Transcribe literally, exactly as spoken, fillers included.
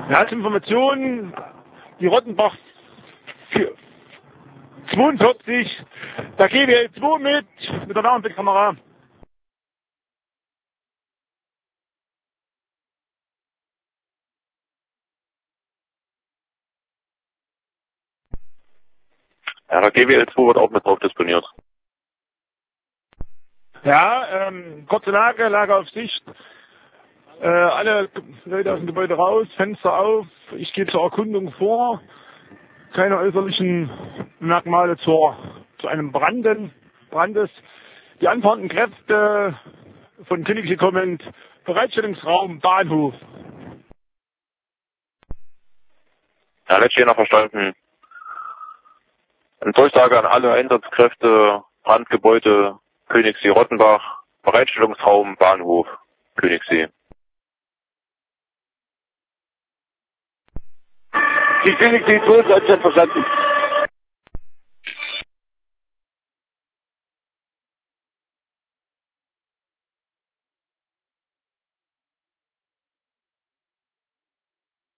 Er hat Informationen, die Rottenbach zweiundvierzig, da G W L zwei mit, mit der Nahbildkamera. Ja, der G W L zwei wird auch mit drauf disponiert. Ja, ähm, kurze Lage, Lage auf Sicht. Äh, alle Leute aus dem Gebäude raus, Fenster auf. Ich gehe zur Erkundung vor. Keine äußerlichen Merkmale zur, zu einem Branden, Brandes. Die anfahrenden Kräfte von Königse kommend. Bereitstellungsraum, Bahnhof. Ja, letztlich verstanden. Eine Durchsage an alle Einsatzkräfte, Brandgebäude, Königssee Rottenbach, Bereitstellungsraum, Bahnhof, Königssee. Die Königssee zwei ist verstanden.